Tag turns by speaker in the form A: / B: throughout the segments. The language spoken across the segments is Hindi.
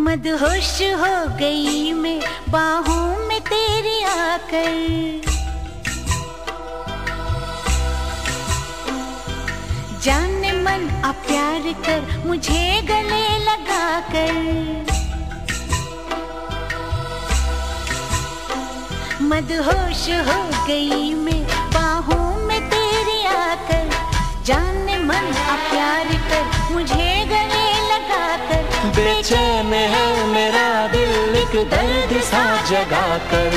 A: मदहोश हो गई मैं बाहों में तेरी आकर। जाने मन आ प्यार कर मुझे गले लगा कर। मदहोश हो गई मैं बाहों में तेरी आकर। जाने मन आ प्यार कर मुझे गले लगा कर।
B: बेचैन है मेरा दिल एक दर्द सा जगा कर।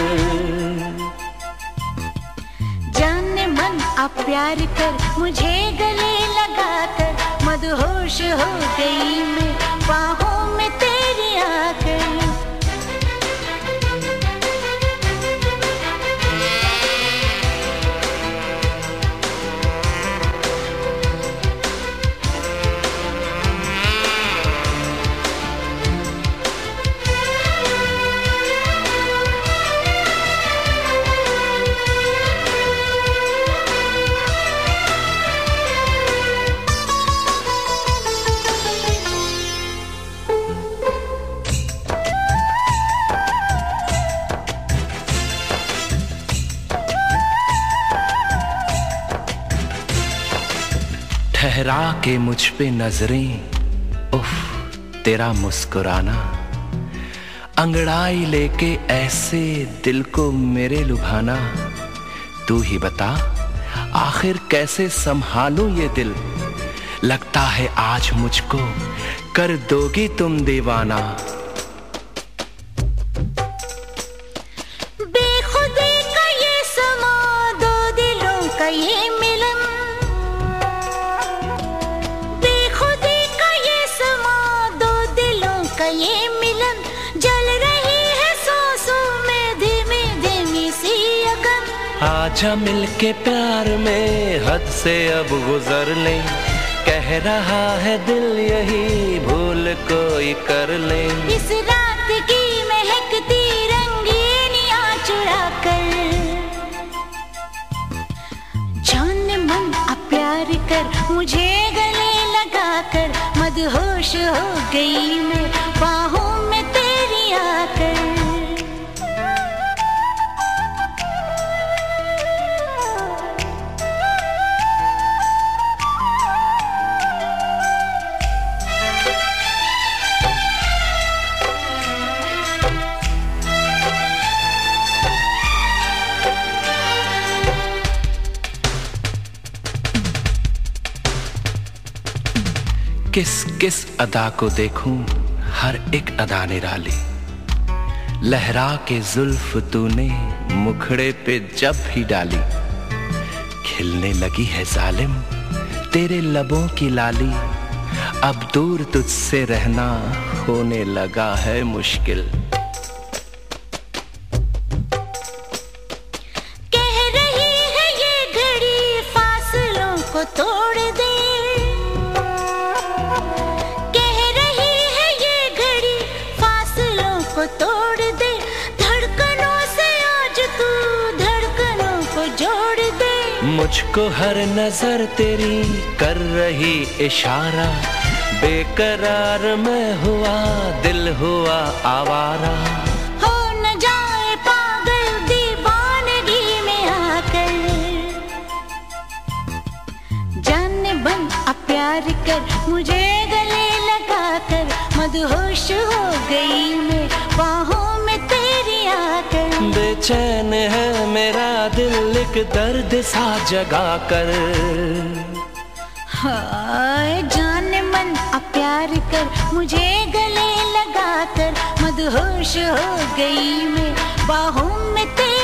A: जाने मन आ प्यार कर मुझे गले लगा कर। मदहोश हो गई मैं बाहों में तेरी आकर।
B: ठहरा के मुझ पे नजरें, उफ तेरा मुस्कुराना। अंगड़ाई लेके ऐसे दिल को मेरे लुभाना। तू ही बता आखिर कैसे संभालूं ये दिल। लगता है आज मुझको कर दोगी तुम दीवाना।
A: बेखुदी का ये समा, दो दिलों का ये मिलन। बेखुदी का ये समा, दो दिलों का ये मिलन। जल रही है सांसों में धीमी धीमी सी अगन।
B: आजा मिलके प्यार में हद से अब गुजर ले। कह रहा है दिल यही भूल कोई कर ले।
A: इस रात की महकती रंगीनियां चुरा कर। जाने मन आ प्यार कर मुझे गले लगा कर। मदहोश हो गई मैं बाहों में तेरी आकर।
B: किस किस अदा को देखूं हर एक अदा निराली। लहरा के जुल्फ तूने मुखड़े पे जब भी डाली। खिलने लगी है जालिम तेरे लबों की लाली। अब दूर तुझसे रहना होने लगा है मुश्किल।
A: कह रही है ये घड़ी फासलों को तोड़ दे। तोड़ दे धड़कनों से आज तू धड़कनों को जोड़ दे।
B: मुझको हर नजर तेरी कर रही इशारा। बेकरार मैं हुआ दिल हुआ आवारा।
A: हो न जाए पागल दीवानगी में आकर। जाने बन आ प्यार कर मुझे गले लगा कर। मदहोश हो गई मैं बाहों में तेरी आकर।
B: बेचैन है मेरा दिल एक दर्द सा जगा कर।
A: हाय जाने मन आ प्यार कर मुझे गले लगा कर। मदहोश हो गई मैं बाहों में तेरी